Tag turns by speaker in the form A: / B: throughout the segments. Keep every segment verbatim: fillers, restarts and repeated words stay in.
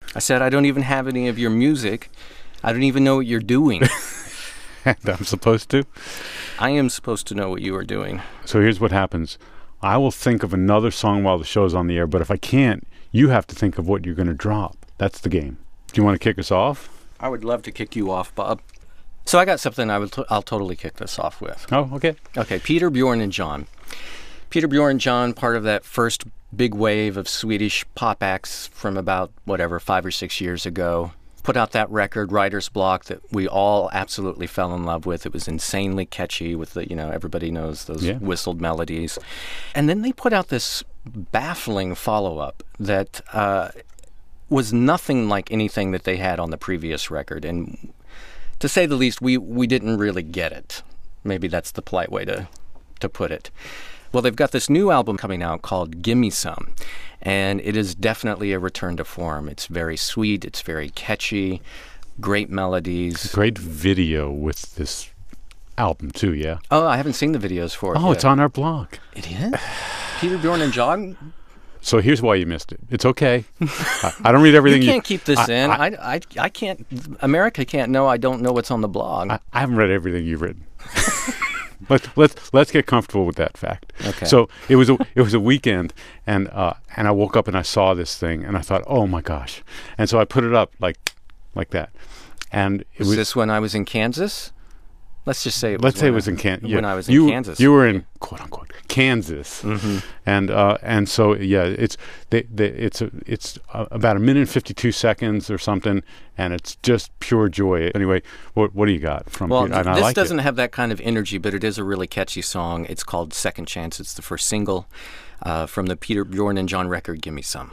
A: I said, I don't even have any of your music. I don't even know what you're doing.
B: And I'm supposed to?
A: I am supposed to know what you are doing.
B: So here's what happens. I will think of another song while the show's on the air, but if I can't, you have to think of what you're going to drop. That's the game. Do you want to kick us off?
A: I would love to kick you off, Bob. So I got something I would t- I'll totally kick this off with.
B: Oh, okay.
A: Okay, Peter, Bjorn, and John. Peter, Bjorn, and John, part of that first big wave of Swedish pop acts from about, whatever, five or six years ago. Put out that record, Writer's Block, that we all absolutely fell in love with. It was insanely catchy with the, you know, everybody knows those
B: yeah.
A: whistled melodies. And then they put out this baffling follow-up that uh, was nothing like anything that they had on the previous record. And to say the least, we, we didn't really get it. Maybe that's the polite way to, to put it. Well, they've got this new album coming out called Gimme Some. And it is definitely a return to form. It's very sweet. It's very catchy. Great melodies.
B: Great video with this album, too, yeah?
A: Oh, I haven't seen the videos for it
B: Oh,
A: yet.
B: it's on our blog.
A: It is? Peter, Bjorn, and John?
B: So here's why you missed it. It's okay. I, I don't read everything.
A: You can't
B: you,
A: keep this
B: I,
A: in.
B: I,
A: I, I, I can't. America can't know I don't know what's on the blog.
B: I, I haven't read everything you've written. Let's let's let's get comfortable with that fact.
A: Okay.
B: So it was a it was a weekend, and uh, and I woke up and I saw this thing, and I thought, oh my gosh, and so I put it up like like that, and it
A: was,
B: was
A: this when I was in Kansas? Let's just say it was
B: let's say it
A: when
B: was
A: I-
B: in Kansas.
A: when I was in
B: you,
A: Kansas.
B: You were in quote unquote Kansas,
A: Mm-hmm.
B: and uh, and so yeah, it's they, they, it's a, it's uh, about a minute and fifty two seconds or something, and it's just pure joy. Anyway, what what do you got from?
A: Well,
B: and I
A: this
B: like
A: doesn't
B: it.
A: have that kind of energy, but it is a really catchy song. It's called Second Chance. It's the first single uh, from the Peter, Bjorn, and John record, Gimme Some.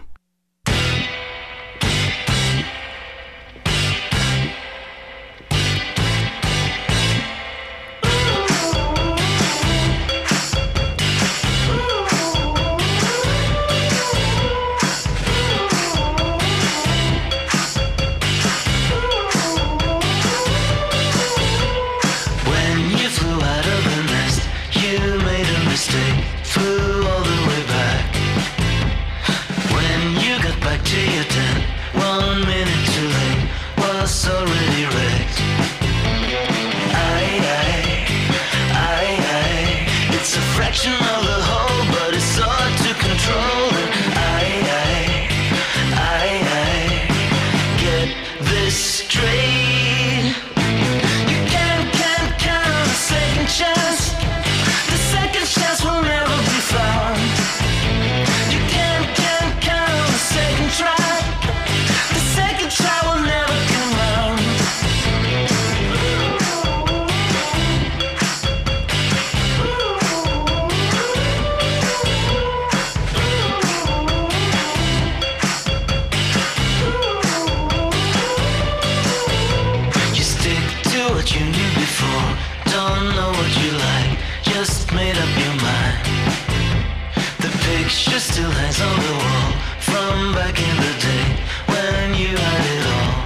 C: When you flew out of the nest, you made a mistake, flew all the way back. When you got back to your tent, one minute too late, was already wrecked. Aye, aye, aye, aye, it's a fraction of the whole, but it's hard to control it. Aye, aye, aye, aye, get this straight. You can't, can't count on a second chance. The second chance will never be found. You can't, can't count on a second try. The second try will never come round. You stick to what you knew before. Don't know what you like, just made up your mind. The picture still hangs on the wall from back in the day when you had it all.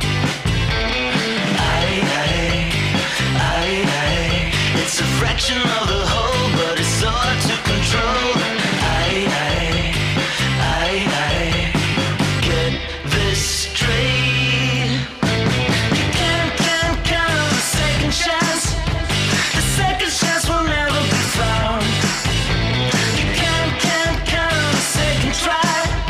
C: Aye, aye, aye, aye, it's a fraction of the whole, but it's hard to control. Aye, aye, aye, aye, get this straight. You can't, can't count on the second chance. The second chance will never be found. You can't, can't count on the second try.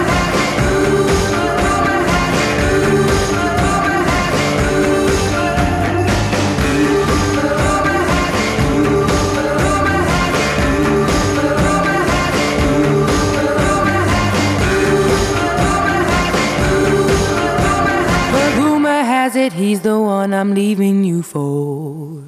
D: rumor has it, ooh, rumor has it, ooh, rumor one I'm leaving you for.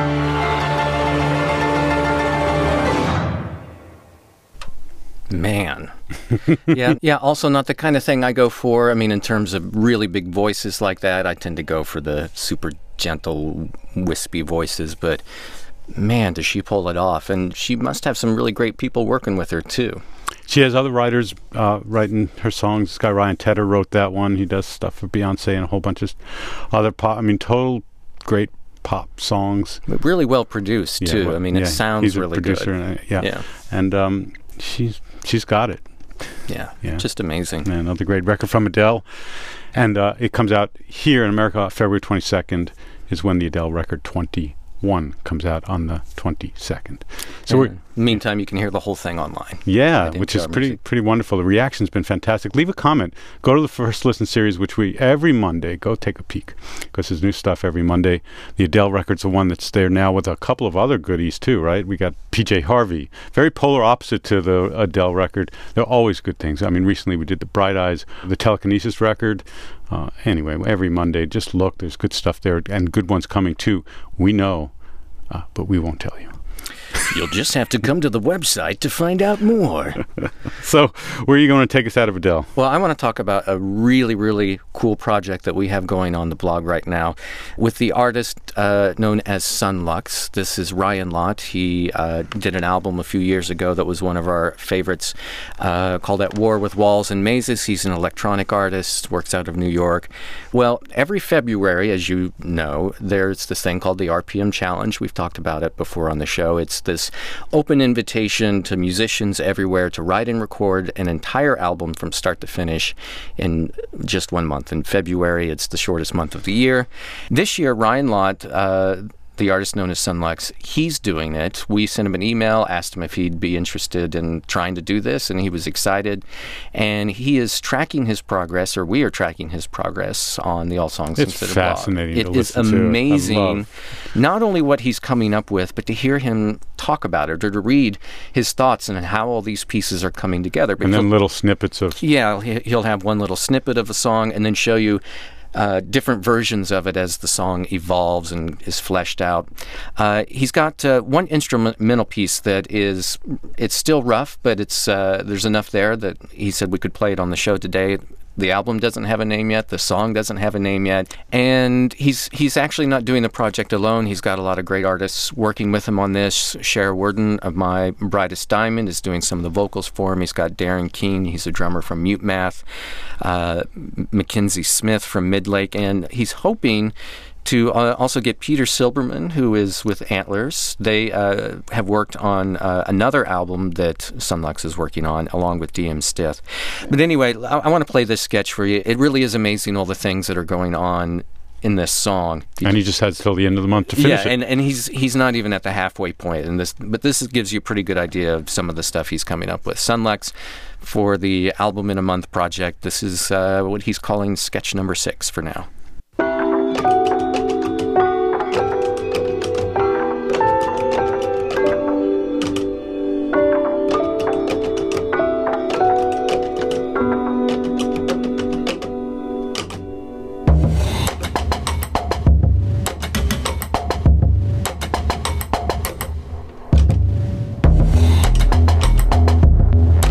A: Man. yeah, yeah, also not the kind of thing I go for. I mean, in terms of really big voices like that, I tend to go for the super gentle, wispy voices, but man, does she pull it off. And she must have some really great people working with her, too.
B: She has other writers uh, writing her songs. This guy Ryan Tedder wrote that one. He does stuff for Beyonce and a whole bunch of other pop. I mean, total great pop songs.
A: But really well produced,
B: Yeah,
A: too.
B: well,
A: I mean, it
B: yeah,
A: sounds
B: he's a
A: really
B: producer
A: good.
B: And, uh, yeah.
A: Yeah.
B: And um, she's she's got it.
A: Yeah,
B: Yeah.
A: just amazing.
B: And another great record from Adele. And uh, it comes out here in America February twenty-second is when the Adele record twenty-one comes out on the twenty-second. So we're,
A: And meantime, you can hear the whole thing online.
B: yeah,
A: at
B: which is
A: N P R
B: pretty
A: Music.
B: pretty wonderful. The reaction's been fantastic. Leave a comment. Go to the First Listen series, which we every Monday go take a peek because there's new stuff every Monday. The Adele record's the one that's there now with a couple of other goodies too, right? We got P J Harvey, very polar opposite to the Adele record. They're always good things. I mean, recently we did the Bright Eyes, the Telekinesis record. Uh, anyway, every Monday, just look. There's good stuff there and good ones coming too. We know, uh, but we won't tell you.
A: You'll just have to come to the website to find out more.
B: So, where are you going to take us out of Adele?
A: Well, I want to talk about a really, really cool project that we have going on the blog right now with the artist uh, known as Sunlux. This is Ryan Lott. He uh, did an album a few years ago that was one of our favorites uh, called At War with Walls and Mazes. He's an electronic artist, works out of New York. Well, every February, as you know, there's this thing called the R P M Challenge. We've talked about it before on the show. It's this open invitation to musicians everywhere to write and record an entire album from start to finish in just one month. In February, it's the shortest month of the year. This year, Ryan Lott, uh, the artist known as Sunlux, he's doing it. We sent him an email, asked him if he'd be interested in trying to do this, and he was excited. And he is tracking his progress, or we are tracking his progress on the All Songs
B: It's
A: Considered
B: fascinating
A: blog.
B: to
A: It is
B: listen to. I
A: amazing,
B: love-
A: not only what he's coming up with, but to hear him talk about it, or to read his thoughts and how all these pieces are coming together.
B: And then little snippets of
A: Yeah, he- he'll have one little snippet of a song and then show you uh, different versions of it as the song evolves and is fleshed out. Uh, he's got uh, one instrumental piece that is, it's still rough, but it's uh, there's enough there that he said we could play it on the show today. The album doesn't have a name yet. The song doesn't have a name yet. And he's he's actually not doing the project alone. He's got a lot of great artists working with him on this. Cher Worden of My Brightest Diamond is doing some of the vocals for him. He's got Darren Keane. He's a drummer from Mute Math. Uh, Mackenzie Smith from Midlake. And he's hoping to uh, also get Peter Silberman, who is with Antlers. They uh, have worked on uh, another album that Sunlux is working on, along with D M Stith. But anyway, I, I want to play this sketch for you. It really is amazing, all the things that are going on in this song.
B: and he just has till the end of the month to finish
A: Yeah,
B: it.
A: and, and he's he's not even at the halfway point in this, but this is- gives you a pretty good idea of some of the stuff he's coming up with. Sunlux, for the Album in a Month project, this is uh, what he's calling sketch number six for now.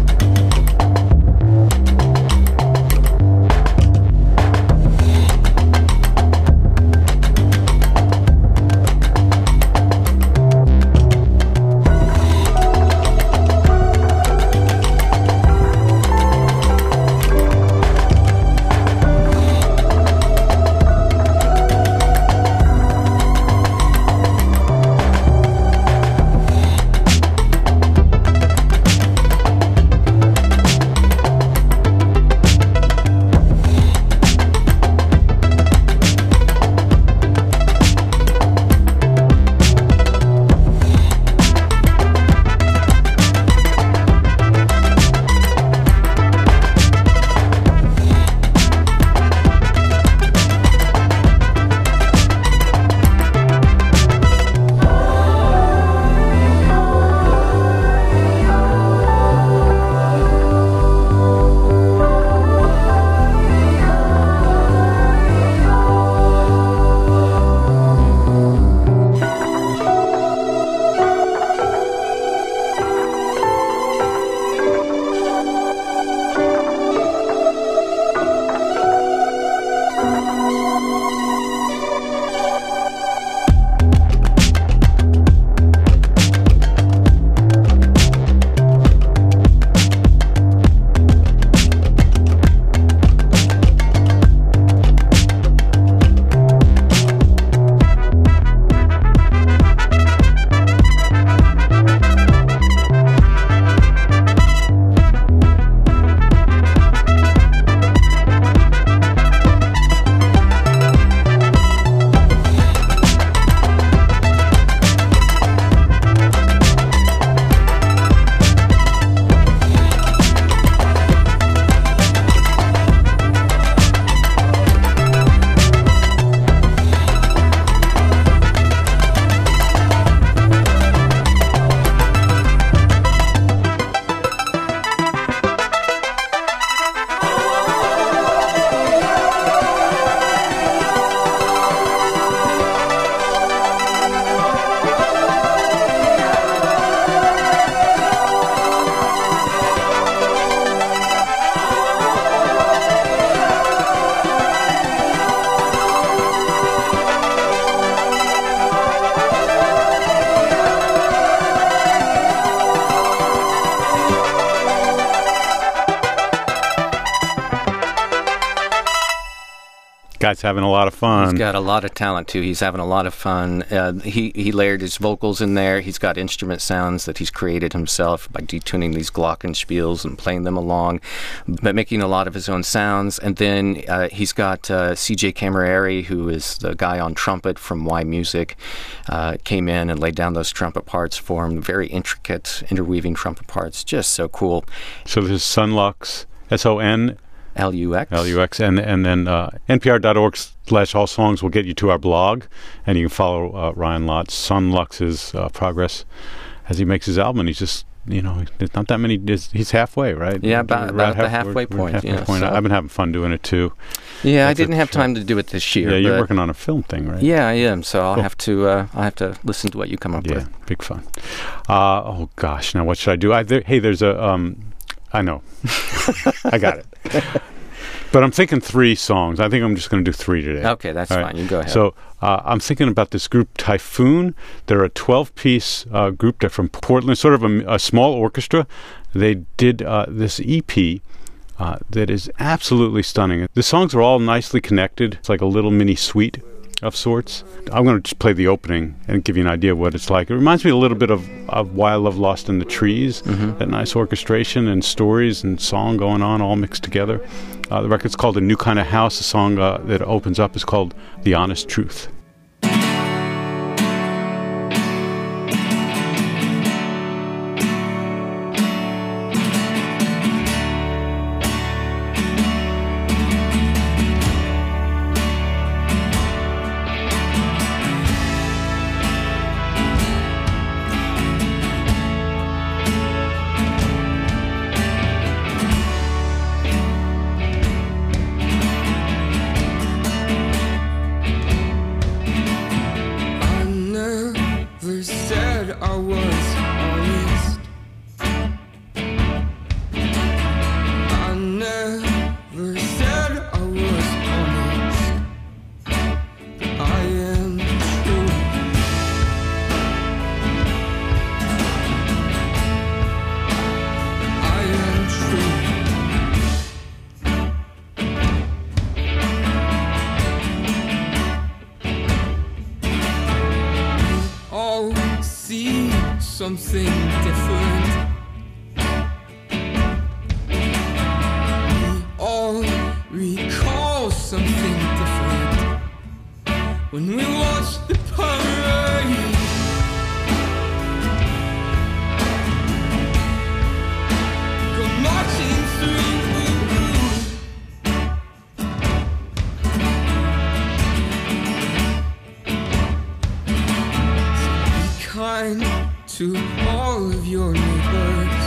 C: Thank
B: guy's having a lot of fun.
A: He's got a lot of talent too. He's having a lot of fun. Uh, he he layered his vocals in there. He's got instrument sounds that he's created himself by detuning these glockenspiels and playing them along, but making a lot of his own sounds. And then uh, he's got uh, C J Camerieri, who is the guy on trumpet from Y Music, uh, came in and laid down those trumpet parts for him. Very intricate interweaving trumpet parts, just so cool.
B: So this is Sonlux, S O N
A: L U X.
B: L U X, and and then uh, N P R dot org slash all songs will get you to our blog, and you can follow uh, Ryan Lott, Sonlux's uh, progress as he makes his album. And he's just, you know, there's not that many. He's halfway, right?
A: Yeah, about,
B: We're
A: about
B: half,
A: the halfway
B: we're,
A: point.
B: We're halfway
A: yeah,
B: point.
A: so.
B: I've been having fun doing it too.
A: Yeah,
B: That's
A: I didn't
B: a,
A: have time to do it this year.
B: Yeah, you're
A: but
B: working on a film thing, right?
A: Yeah, I am. So I'll
B: Cool.
A: have to. Uh, I'll have to listen to what you come up
B: Yeah,
A: with.
B: big fun. Uh, oh gosh, now what should I do? I, there, hey, there's a. Um, I know, I got it. But I'm thinking three songs. I think I'm just going to do three today.
A: Okay, that's
B: All
A: fine.
B: right.
A: You go ahead.
B: So uh, I'm thinking about this group Typhoon. They're a twelve-piece uh, group. They're from Portland, sort of a, a small orchestra. They did uh, this E P uh, that is absolutely stunning. The songs are all nicely connected. It's like a little mini suite of sorts. I'm going to just play the opening and give you an idea of what it's like. It reminds me a little bit of, of Why I Love Lost in the Trees, mm-hmm. that nice orchestration and stories and song going on all mixed together. Uh, the record's called A New Kind of House. The song uh, that opens up is called The Honest Truth.
E: Something different. We all recall something different when we watch the parade. Go marching through. Be kind to all of your neighbors.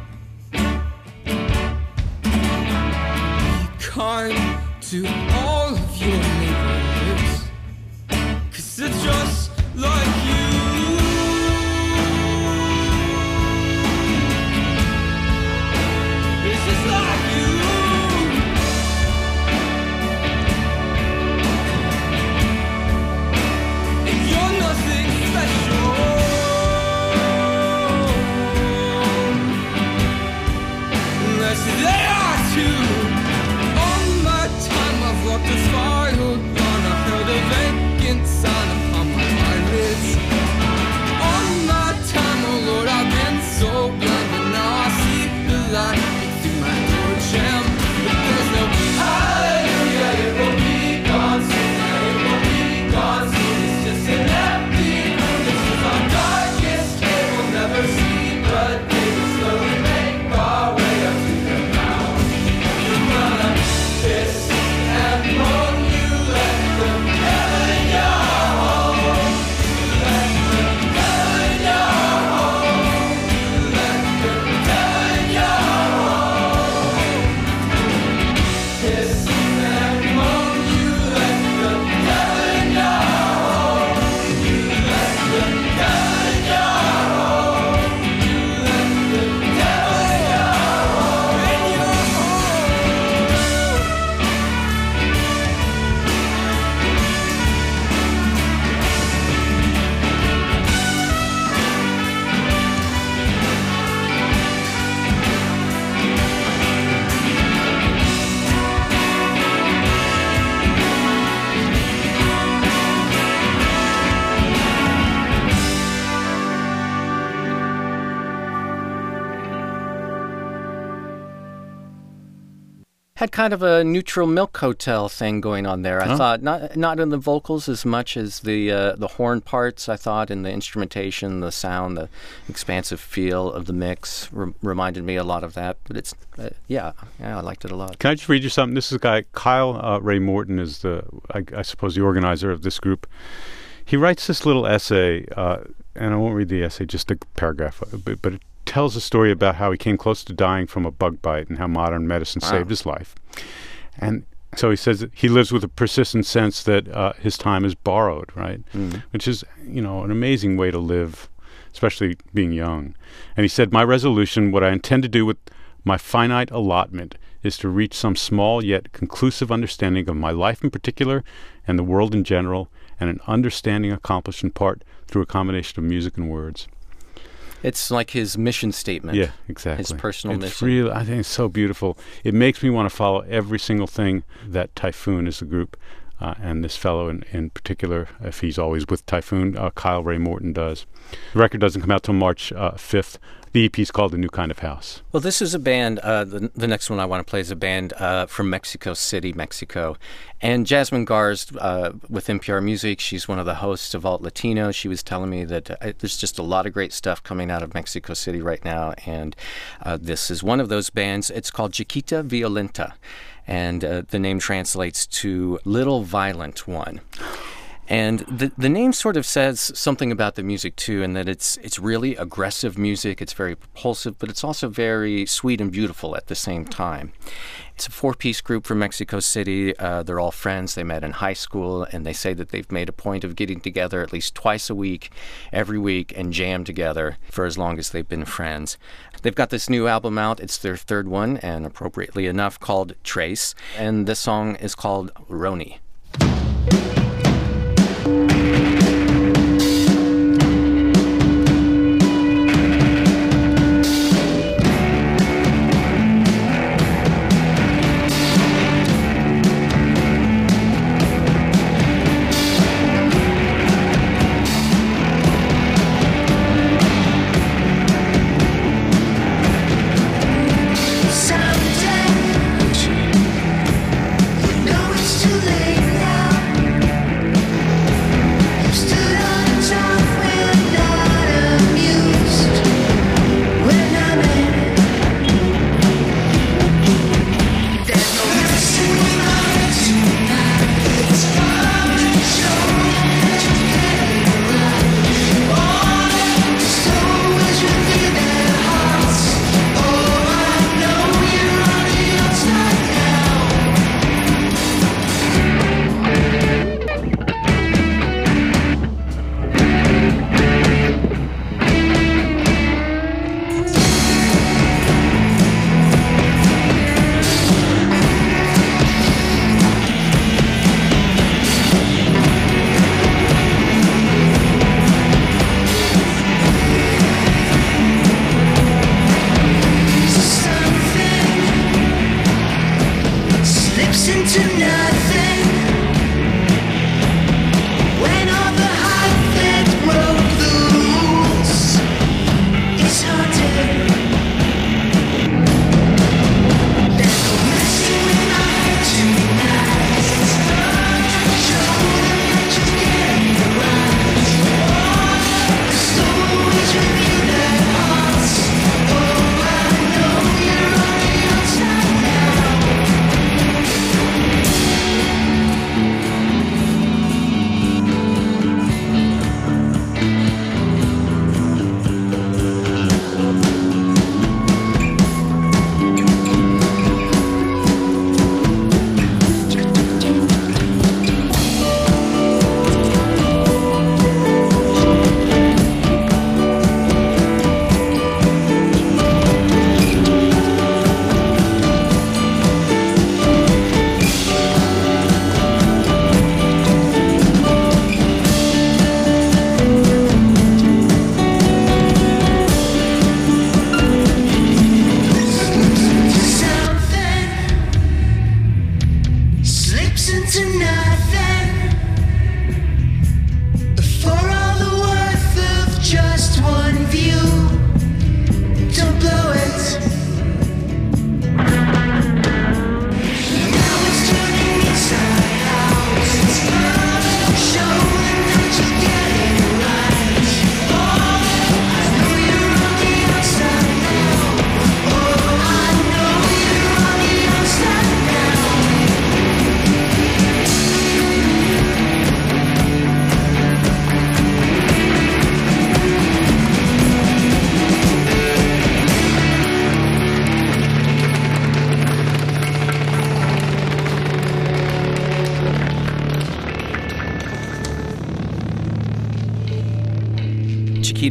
E: Be kind to all of your neighbors, 'cause they're just like you. It's just like you. And you're nothing special. They are too. All my time I've walked a filed run. I've held a vacant sign upon my eyelids. All my time, oh Lord, I've been so blind, but now I see the light through my door jam. But there's no hallelujah, it will be gone soon. It will be gone soon. It's just an empty room. This is our darkest day. We'll never see, but they will slowly make our way up to the ground. You're gonna piss and moan. You let them hell in your home. You let them hell in your home. You let them hell in your home. Piss and moan. You let them hell in your home. You let them hell in your home. You let
A: had kind of a neutral Milk Hotel thing going on there. I
B: Huh?
A: thought not not in the vocals as much as the uh, the horn parts. I thought in the instrumentation, the sound, the expansive feel of the mix re- reminded me a lot of that. But it's uh, yeah, yeah, I liked it a lot.
B: Can I just read you something? This is a guy, Kyle uh, Ray Morton, is the I, I suppose the organizer of this group. He writes this little essay, uh, and I won't read the essay, just a paragraph, but, but it tells a story about how he came close to dying from a bug bite and how modern medicine
A: Wow.
B: saved his life. And so he says that he lives with a persistent sense that uh, his time is borrowed, right?
A: Mm.
B: Which is, you know, an amazing way to live, especially being young. And he said, my resolution, what I intend to do with my finite allotment, is to reach some small yet conclusive understanding of my life in particular and the world in general, and an understanding accomplished in part through a combination of music and words.
A: It's like his mission statement.
B: Yeah, exactly.
A: His personal
B: it's
A: mission.
B: Really, I think it's so beautiful. It makes me want to follow every single thing that Typhoon is the group, uh, and this fellow in, in particular, if he's always with Typhoon, uh, Kyle Ray Morton does. The record doesn't come out till March uh, fifth. The E P is called The New Kind of House.
A: Well, this is a band, uh, the, the next one I want to play is a band uh, from Mexico City, Mexico. And Jasmine Garz uh, with N P R Music, she's one of the hosts of Alt Latino. She was telling me that uh, there's just a lot of great stuff coming out of Mexico City right now. And uh, this is one of those bands. It's called Chiquita Violenta. And uh, the name translates to Little Violent One. And the the name sort of says something about the music too, in that it's it's really aggressive music. It's very propulsive, but it's also very sweet and beautiful at the same time. It's a four-piece group from Mexico City. Uh, they're all friends. They met in high school, and they say that they've made a point of getting together at least twice a week, every week, and jam together for as long as they've been friends. They've got this new album out. It's their third one, and appropriately enough, called Trace. And this song is called Roni.
C: Someday, you know it's too late now.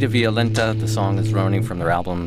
A: Chiquita Violenta. The song is running from their album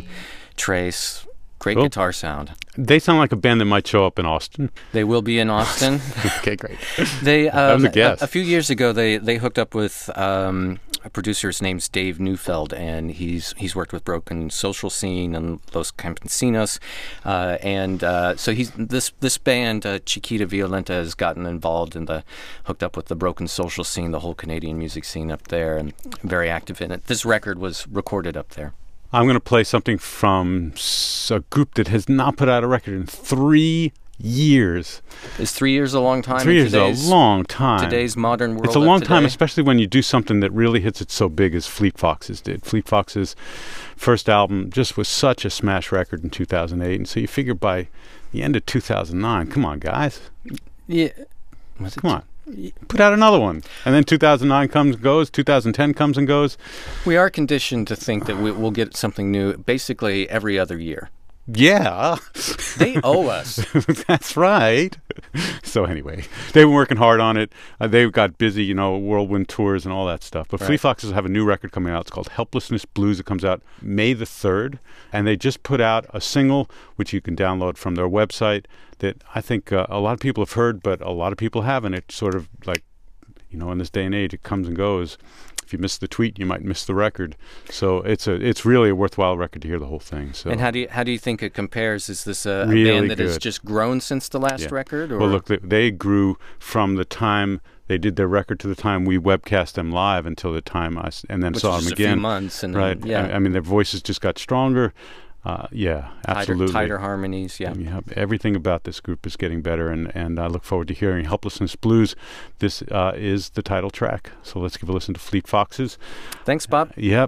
A: Trace. Great
B: Cool.
A: guitar sound.
B: They sound like a band that might show up in Austin.
A: They will be in Austin.
B: Okay, great.
A: They um,
B: was a guess.
A: A, a few years ago, they they hooked up with um, a producer. His name's Dave Neufeld, and he's he's worked with Broken Social Scene and Los Campesinos, uh, and uh, so he's this this band uh, Chiquita Violenta has gotten involved in the hooked up with the Broken Social Scene, the whole Canadian music scene up there, and very active in it. This record was recorded up there.
B: I'm going to play something from s- a group that has not put out a record in three years.
A: Is three years a long time?
B: Three
A: in
B: years is a
A: today's-
B: long time.
A: Today's modern world.
B: It's a
A: of
B: long time,
A: today?
B: especially when you do something that really hits it so big as Fleet Foxes did. Fleet Foxes' first album just was such a smash record in two thousand eight, and so you figure by the end of two thousand nine, come on, guys,
A: Yeah. Was it
B: come on, put out another one. And then two thousand nine comes and goes, two thousand ten comes and goes.
A: We are conditioned to think that we, we'll get something new basically every other year.
B: Yeah,
A: They owe us.
B: that's right. So anyway, they've been working hard on it. Uh, they got busy, you know, whirlwind tours and all that stuff. But
A: Right.
B: Fleet Foxes have a new record coming out. It's called Helplessness Blues. It comes out May the third. And they just put out a single, which you can download from their website, that I think uh, a lot of people have heard, but a lot of people haven't. It's sort of like, you know, in this day and age, it comes and goes. If you miss the tweet, you might miss the record. So it's a it's really a worthwhile record to hear the whole thing. So
A: And how do you how do you think it compares? Is this a, a
B: Really
A: band that has
B: good.
A: just grown since the last
B: Yeah.
A: record? Or?
B: Well, look, they, they grew from the time they did their record to the time we webcast them live until the time I s- and then
A: which
B: saw
A: was
B: them
A: just a
B: again.
A: few months, and
B: Right.
A: then, yeah,
B: I, I mean, their voices just got stronger. Uh, yeah,
A: tighter,
B: absolutely.
A: tighter harmonies. Yeah.
B: Yeah, everything about this group is getting better, and, and I look forward to hearing Helplessness Blues. This uh, is the title track. So let's give a listen to Fleet Foxes.
A: Thanks, Bob.
B: Yep.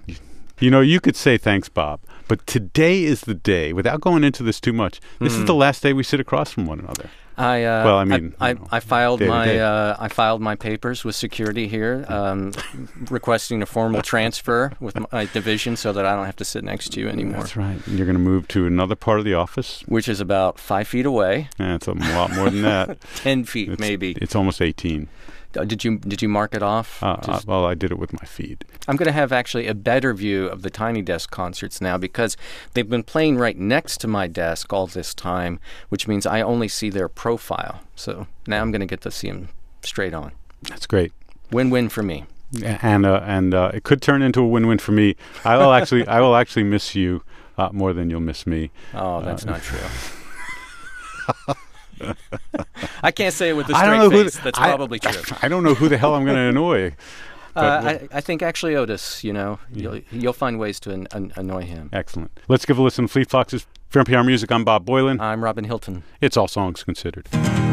B: You know, you could say thanks, Bob, but today is the day, without going into this too much, this is the last day we sit across from one another.
A: I uh,
B: Well, I mean,
A: I,
B: you know,
A: I, I filed
B: day to
A: my
B: day.
A: uh, I filed my papers with security here, um, requesting a formal transfer with my division so that I don't have to sit next to you anymore.
B: That's right. And you're going to move to another part of the office.
A: Which is about five feet away,
B: Yeah, it's a lot more than that.
A: ten feet
B: It's,
A: maybe.
B: It's almost eighteen.
A: Uh, Did you did you mark it off?
B: Uh, uh,
A: Just-
B: well, I did it with my feet.
A: I'm going to have actually a better view of the Tiny Desk concerts now because they've been playing right next to my desk all this time, which means I only see their profile. So now I'm going to get to see them straight on.
B: That's great.
A: Win-win for me.
B: And uh, and uh, it could turn into a win-win for me. I will actually I will actually miss you uh, more than you'll miss me.
A: Oh, that's
B: Uh,
A: not true. I can't say it with a
B: I
A: straight
B: don't know who
A: face.
B: th-
A: That's
B: I-
A: probably true.
B: I don't know who the hell I'm going to annoy.
A: Uh,
B: but-
A: I, I think actually Otis, you know, you'll, you'll find ways to an, an, annoy him.
B: Excellent. Let's give a listen to Fleet Foxes. For N P R Music, I'm Bob Boylan.
A: I'm Robin Hilton.
B: It's All Songs Considered.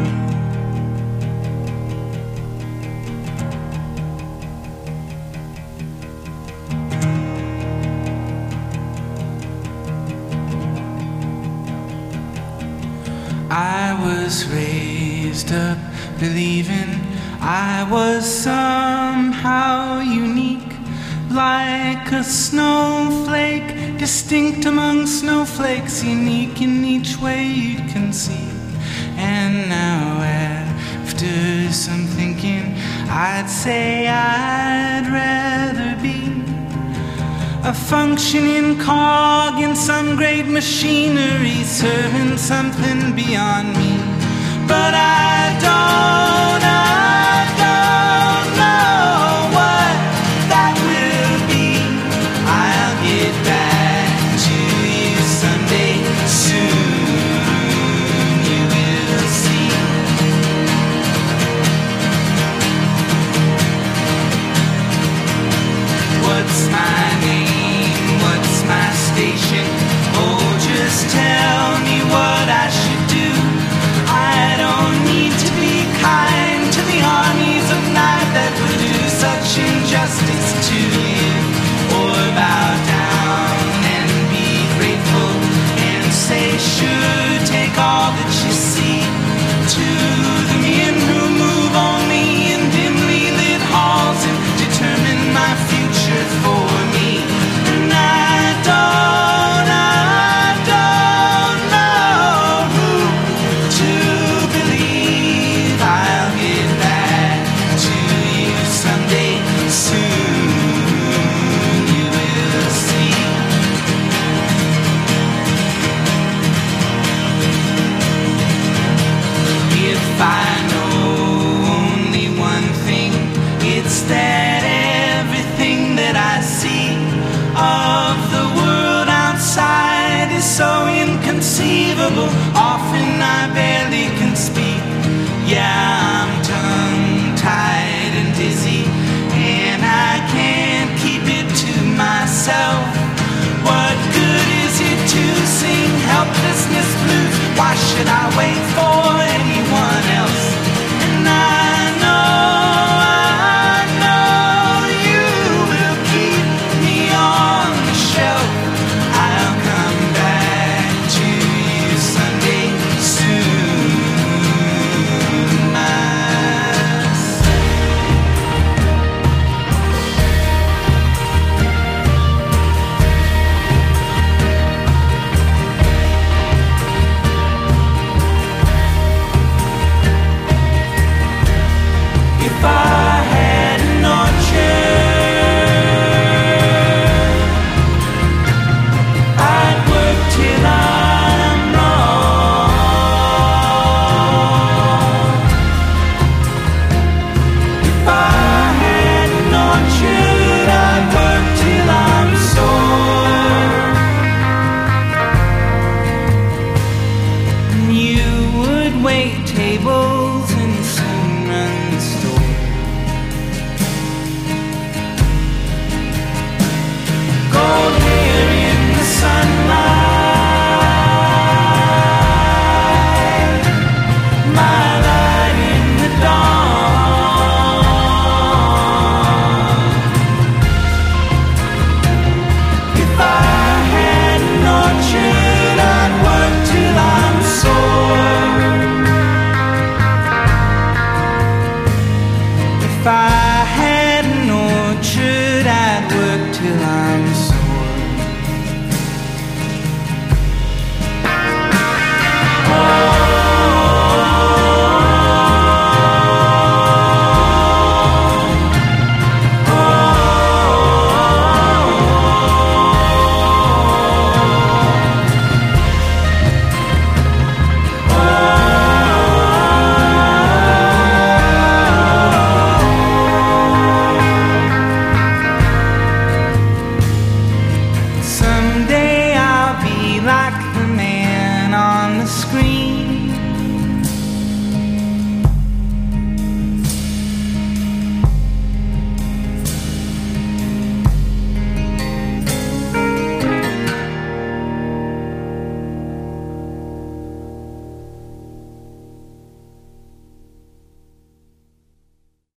E: I was raised up believing I was somehow unique, like a snowflake, distinct among snowflakes, unique in each way you can see. And now after some thinking, I'd say I'd rather be a functioning cog in some great machinery, serving something beyond me. But I don't, I don't know what that will be. I'll get back to you someday soon, you will see. What's my name? What's my station? Oh, just tell me what I should do. I don't need to be kind to the
F: Why should I wait for